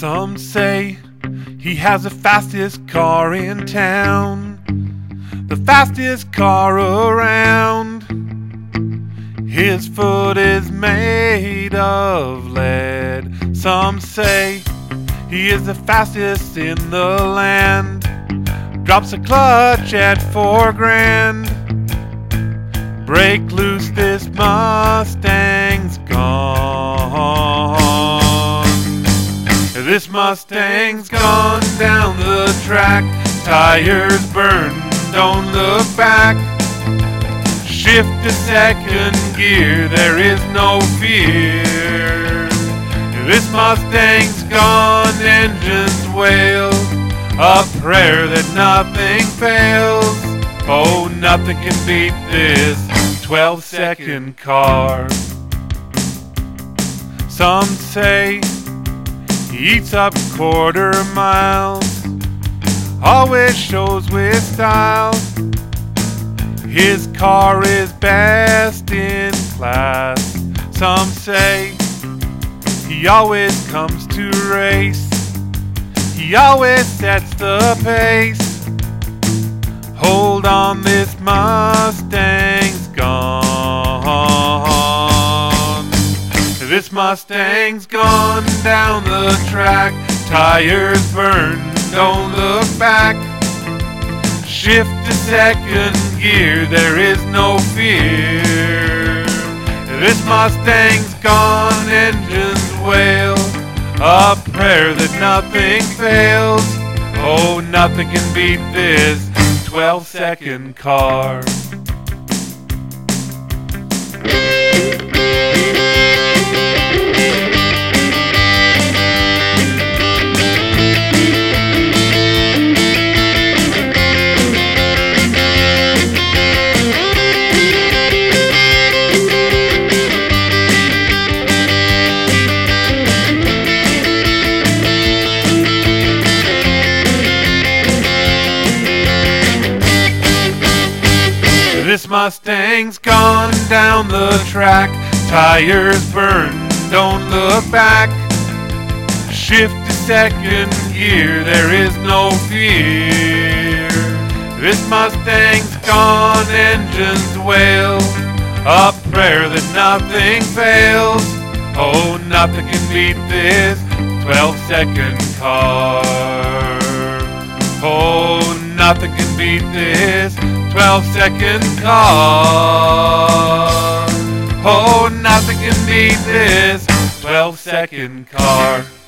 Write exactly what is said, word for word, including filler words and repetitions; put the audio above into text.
Some say he has the fastest car in town, the fastest car around. His foot is made of lead. Some say he is the fastest in the land, drops a clutch at four grand. Break loose, this Mustang's gone. This Mustang's gone down the track, tires burned, don't look back. Shift to second gear, there is no fear. This Mustang's gone, engines wail, a prayer that nothing fails. Oh, nothing can beat this twelve second car. Some say he eats up quarter miles, always shows with style. His car is best in class. Some say he always comes to race, he always sets the pace. Hold on, this Mustang's gone. This Mustang's gone down the track, tires burned, don't look back. Shift to second gear, there is no fear. This Mustang's gone, engines wail, a prayer that nothing fails. Oh, nothing can beat this twelve second car. This Mustang's gone down the track, tires burned, don't look back. Shift to second gear, there is no fear. This Mustang's gone, engines wail, a prayer that nothing fails. Oh, nothing can beat this twelve second car. Oh, nothing can beat this twelve second car. Oh, nothing can beat this twelve second car.